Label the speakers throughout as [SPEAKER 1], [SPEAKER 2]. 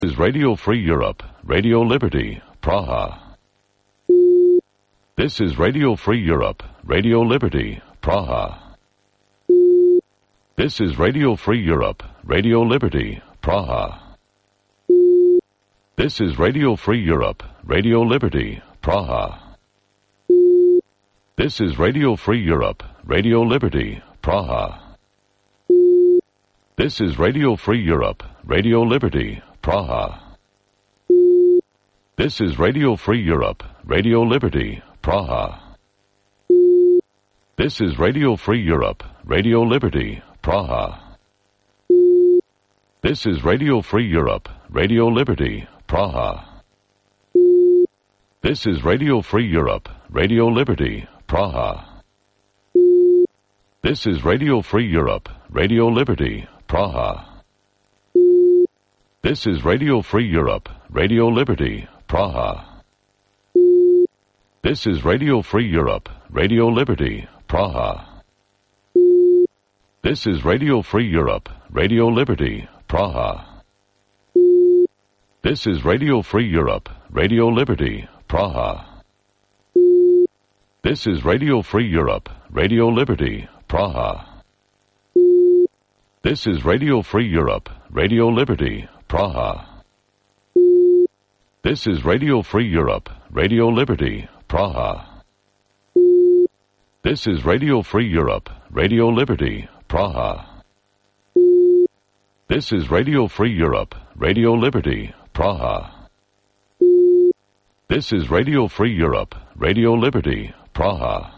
[SPEAKER 1] Is Radio Free Europe, Radio Liberty, Praha. This is Radio Free Europe, Radio Liberty, Praha. This is Radio Free Europe, Radio Liberty, Praha. This is Radio Free Europe, Radio Liberty, Praha. This is Radio Free Europe, Radio Liberty, Praha. This is Radio Free Europe, Radio Liberty, Praha. This is Radio Free Europe, Radio Liberty, Praha. This is Radio Free Europe, Radio Liberty, Praha. This is Radio Free Europe, Radio Liberty, Praha. This is Radio Free Europe, Radio Liberty, Praha. This is Radio Free Europe, Radio Liberty, Praha. This is Radio Free Europe, Radio Liberty, Praha. This is Radio Free Europe, Radio Liberty, Praha. This is Radio Free Europe, Radio Liberty, Praha. This is Radio Free Europe, Radio Liberty, Praha. This is Radio Free Europe, Radio Liberty, Praha. This is Radio Free Europe, Radio Liberty, Praha. This is Radio Free Europe, Radio Liberty, Praha. This is Radio Free Europe, Radio Liberty, Praha. This is Radio Free Europe, Radio Liberty, Praha. This is Radio Free Europe, Radio Liberty, Praha.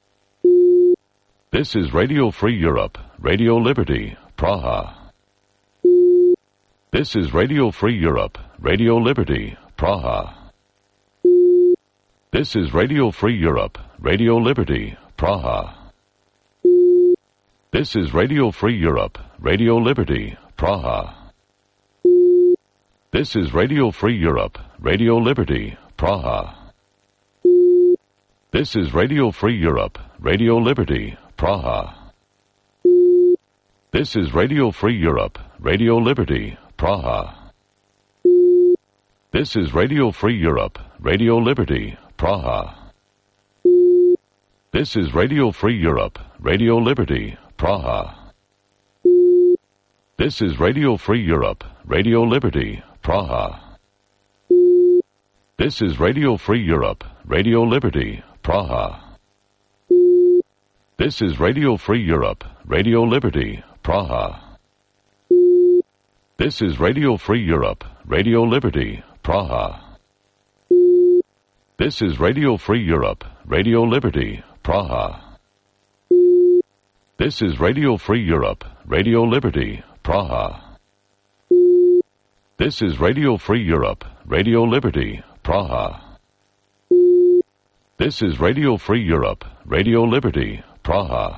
[SPEAKER 1] This is Radio Free Europe, Radio Liberty, Praha. This is Radio Free Europe, Radio Liberty, Praha. This is Radio Free Europe, Radio Liberty, Praha. This is Radio Free Europe, Radio Liberty, Praha. This is Radio Free Europe, Radio Liberty, Praha. This is Radio Free Europe, Radio Liberty, Praha. This is Radio Free Europe, Radio Liberty, Praha. This is Radio Free Europe, Radio Liberty, Praha. This is Radio Free Europe, Radio Liberty, Praha. This is Radio Free Europe, Radio Liberty, Praha. This is Radio Free Europe, Radio Liberty, Praha. This is Radio Free Europe, Radio Liberty, Praha. This is Radio Free Europe, Radio Liberty, Praha. This is Radio Free Europe, Radio Liberty, Praha. This is Radio Free Europe, Radio Liberty, Praha. This is Radio Free Europe, Radio Liberty, Praha. This is Radio Free Europe, Radio Liberty, Praha.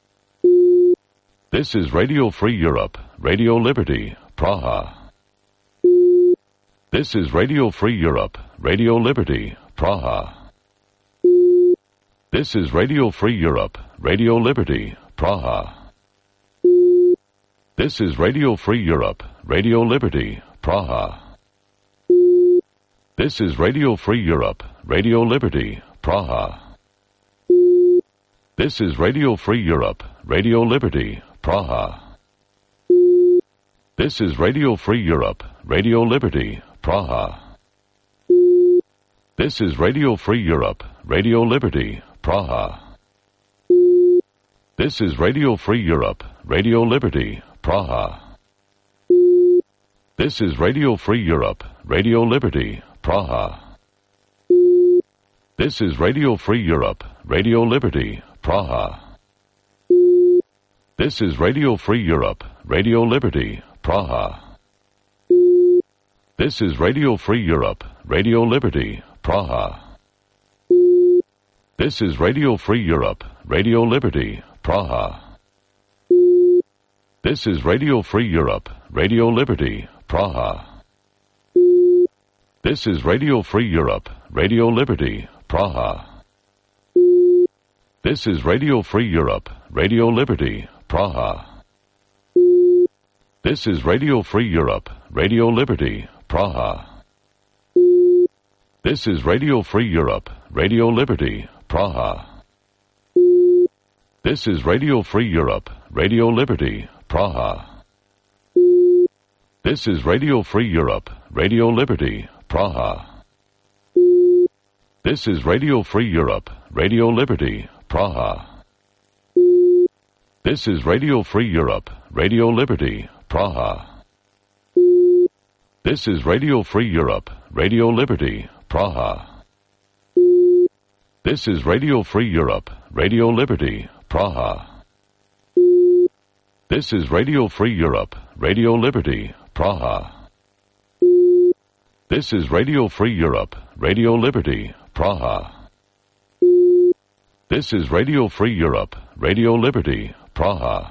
[SPEAKER 1] This is Radio Free Europe, Radio Liberty, Praha. This is Radio Free Europe, Radio Liberty, Praha. This is Radio Free Europe, Radio Liberty, Praha. This is Radio Free Europe, Radio Liberty, Praha. This is Radio Free Europe, Radio Liberty, Praha. This is Radio Free Europe, Radio Liberty, Praha. This is Radio Free Europe, Radio Liberty, Praha. This is Radio Free Europe, Radio Liberty, Praha. This is Radio Free Europe, Radio Liberty, Praha. This is Radio Free Europe, Radio Liberty, Praha. This is Radio Free Europe, Radio Liberty, Praha. This is Radio Free Europe, Radio Liberty, Praha. This is Radio Free Europe, Radio Liberty, Praha. This is Radio Free Europe, Radio Liberty, Praha. This is Radio Free Europe, Radio Liberty, Praha. This is Radio Free Europe, Radio Liberty, Praha. This is Radio Free Europe, Radio Liberty, Praha. This is Radio Free Europe, Radio Liberty, Praha. This is Radio Free Europe, Radio Liberty, Praha. This is Radio Free Europe, Radio Liberty, Praha. This is Radio Free Europe, Radio Liberty, Praha. This is Radio Free Europe, Radio Liberty, Praha. This is Radio Free Europe, Radio Liberty, Praha. This is Radio Free Europe, Radio Liberty, Praha. This is Radio Free Europe, Radio Liberty, Praha. This is Radio Free Europe, Radio Liberty, Praha. This is Radio Free Europe, Radio Liberty, Praha. This is Radio Free Europe, Radio Liberty, Praha.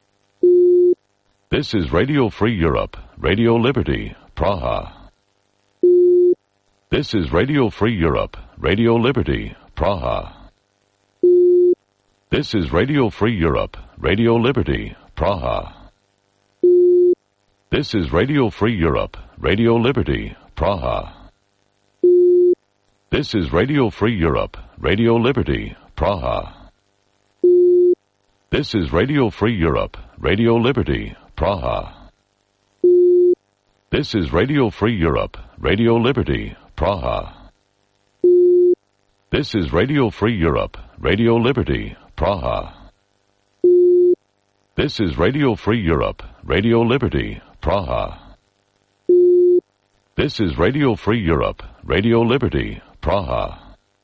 [SPEAKER 1] This is Radio Free Europe, Radio Liberty, Praha. This is Radio Free Europe, Radio Liberty, Praha. This is Radio Free Europe, Radio Liberty, Praha. This is Radio Free Europe, Radio Liberty, Praha. This is Radio Free Europe, Radio Liberty, Praha. This is Radio Free Europe, Radio Liberty, Praha. This is Radio Free Europe, Radio Liberty, Praha. This is Radio Free Europe, Radio Liberty, Praha. This is Radio Free Europe, Radio Liberty, Praha. This is Radio Free Europe, Radio Liberty, Praha.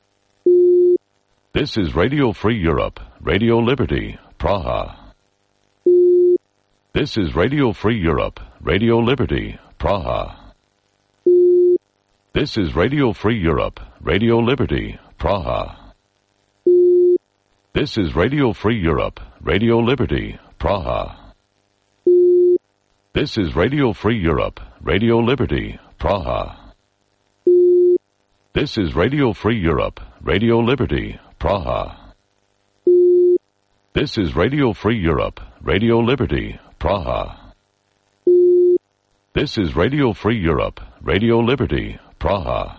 [SPEAKER 1] This is Radio Free Europe, Radio Liberty, Praha. This is Radio Free Europe, Radio Liberty, Praha. This is Radio Free Europe, Radio Liberty, Praha. This is Radio Free Europe, Radio Liberty, Praha. This is Radio Free Europe, Radio Liberty, Praha. This is Radio Free Europe, Radio Liberty, Praha. This is Radio Free Europe, Radio Liberty, Praha. This is Radio Free Europe, Radio Liberty, Praha.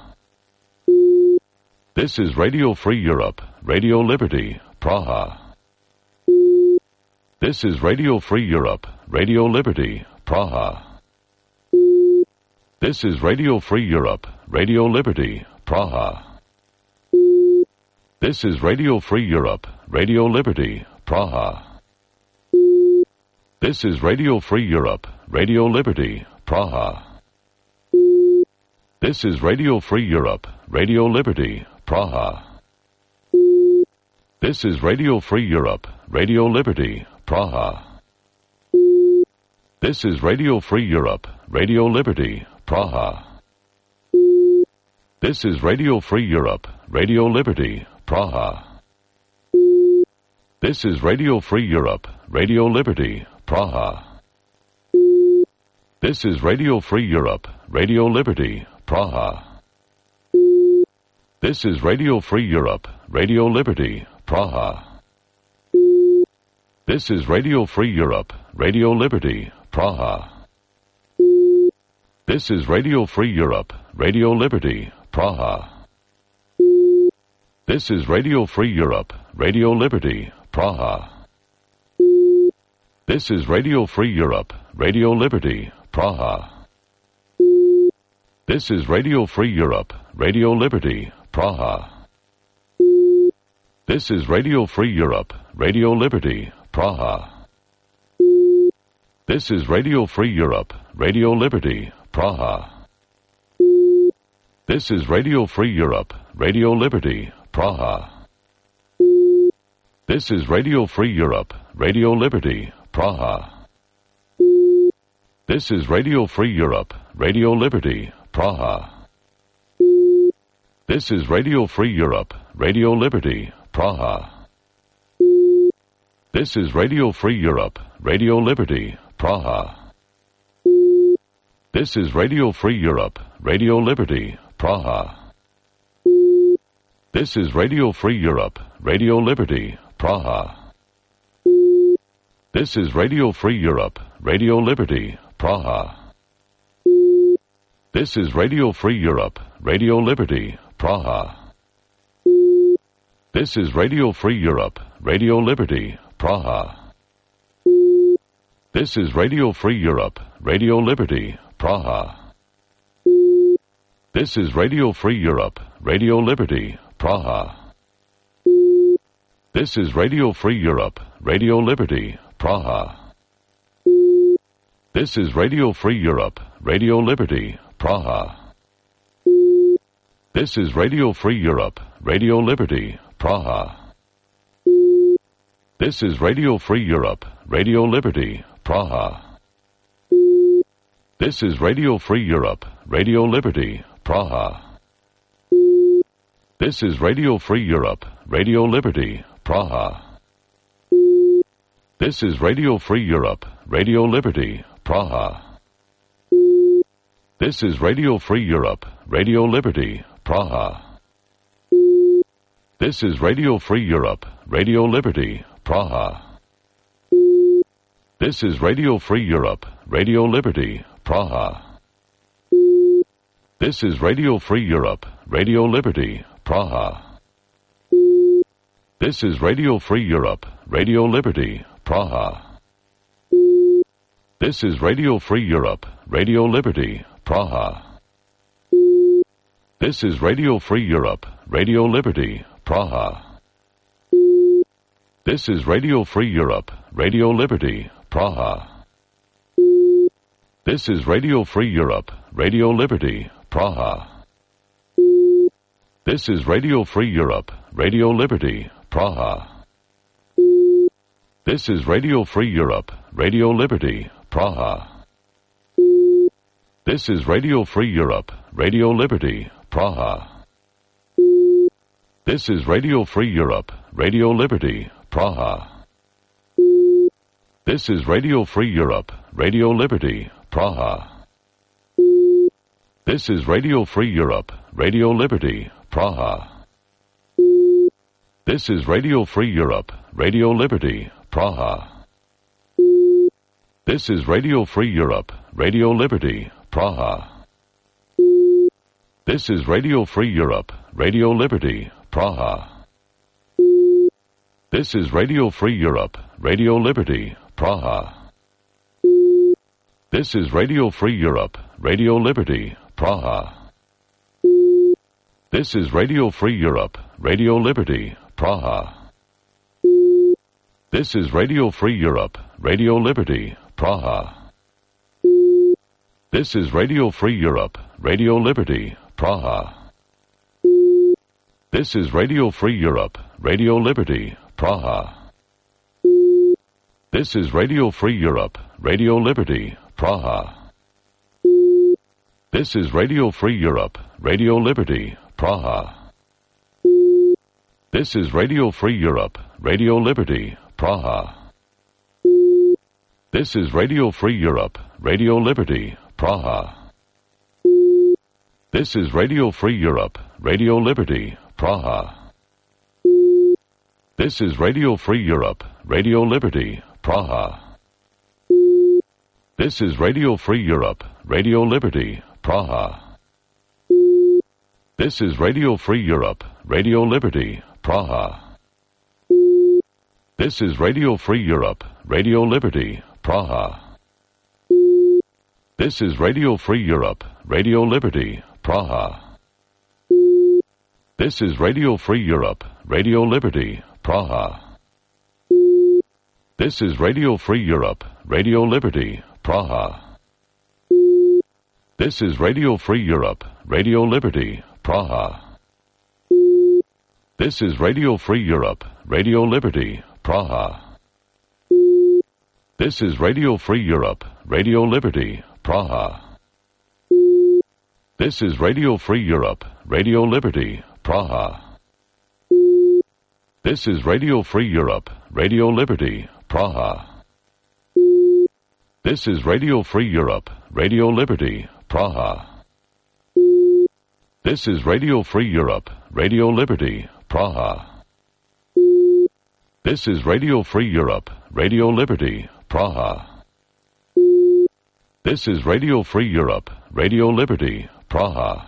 [SPEAKER 1] This is Radio Free Europe, Radio Liberty, Praha. This is Radio Free Europe, Radio Liberty, Praha. This is Radio Free Europe, Radio Liberty, Praha. This is Radio Free Europe, Radio Liberty, Praha. This is Radio Free Europe, Radio Liberty, Praha. This is Radio Free Europe, Radio Liberty, Praha. This is Radio Free Europe, Radio Liberty, Praha. This is Radio Free Europe, Radio Liberty, Praha. This is Radio Free Europe, Radio Liberty, Praha. This is Radio Free Europe, Radio Liberty, Praha. This is Radio Free Europe, Radio Liberty, Praha. This is Radio Free Europe, Radio Liberty, Praha. This is Radio Free Europe, Radio Liberty, Praha. This is Radio Free Europe, Radio Liberty, Praha. This is Radio Free Europe, Radio Liberty, Praha. This is Radio Free Europe, Radio Liberty, Praha. This is Radio Free Europe, Radio Liberty, Praha. This is Radio Free Europe, Radio Liberty, Praha. This is Radio Free Europe, Radio Liberty, Praha. This is Radio Free Europe, Radio Liberty, Praha. This is Radio Free Europe, Radio Liberty, Praha. This is Radio Free Europe, Radio Liberty, Praha. This is Radio Free Europe, Radio Liberty, Praha. This is Radio Free Europe, Radio Liberty, Praha. This is Radio Free Europe, Radio Liberty, Praha. This is Radio Free Europe, Radio Liberty, Praha. This is Radio Free Europe, Radio Liberty, Praha. This is Radio Free Europe, Radio Liberty, Praha. This is Radio Free Europe, Radio Liberty, Praha. This is Radio Free Europe, Radio Liberty, Praha. This is Radio Free Europe, Radio Liberty, Praha. This is Radio Free Europe, Radio Liberty, Praha. This is Radio Free Europe, Radio Liberty, Praha. This is Radio Free Europe, Radio Liberty, Praha. This is Radio Free Europe, Radio Liberty, Praha. This is Radio Free Europe, Radio Liberty, Praha. This is Radio Free Europe, Radio Liberty, Praha. This is Radio Free Europe, Radio Liberty, Praha. This is Radio Free Europe, Radio Liberty, Praha. This is Radio Free Europe, Radio Liberty, Praha. This is Radio Free Europe, Radio Liberty, Praha. This is Radio Free Europe, Radio Liberty, Praha. This is Radio Free Europe, Radio Liberty, Praha. This is Radio Free Europe, Radio Liberty, Praha. This is Radio Free Europe, Radio Liberty, Praha. This is Radio Free Europe, Radio Liberty, Praha. This is Radio Free Europe, Radio Liberty, Praha. This is Radio Free Europe, Radio Liberty, Praha. This is Radio Free Europe, Radio Liberty, Praha. This is Radio Free Europe, Radio Liberty, Praha. This is Radio Free Europe, Radio Liberty, Praha. This is Radio Free Europe, Radio Liberty, Praha. This is Radio Free Europe, Radio Liberty, Praha. This is Radio Free Europe, Radio Liberty, Praha. This is Radio Free Europe, Radio Liberty, Praha. This is Radio Free Europe, Radio Liberty, Praha. This is Radio Free Europe, Radio Liberty, Praha. This is Radio Free Europe, Radio Liberty, Praha. This is Radio Free Europe, Radio Liberty, Praha. This is Radio Free Europe, Radio Liberty, Praha. This is Radio Free Europe, Radio Liberty, Praha. This is Radio Free Europe, Radio Liberty, Praha. This is Radio Free Europe, Radio Liberty, Praha. This is Radio Free Europe, Radio Liberty, Praha. This is Radio Free Europe, Radio Liberty, Praha. This is Radio Free Europe, Radio Liberty, Praha. This is Radio Free Europe, Radio Liberty, Praha. This is Radio Free Europe, Radio Liberty, Praha. This is Radio Free Europe, Radio Liberty, Praha. This is Radio Free Europe, Radio Liberty, Praha. This is Radio Free Europe, Radio Liberty, Praha. This is Radio Free Europe, Radio Liberty, Praha. This is Radio Free Europe, Radio Liberty, Praha. This is Radio Free Europe, Radio Liberty, Praha. This is Radio Free Europe, Radio Liberty, Praha. This is Radio Free Europe, Radio Liberty, Praha. This is Radio Free Europe, Radio Liberty, Praha. This is Radio Free Europe, Radio Liberty, Praha. This is Radio Free Europe, Radio Liberty, Praha. This is Radio Free Europe, Radio Liberty, Praha. This is Radio Free Europe, Radio Liberty, Praha. This is Radio Free Europe, Radio Liberty, Praha. This is Radio Free Europe, Radio Liberty, Praha.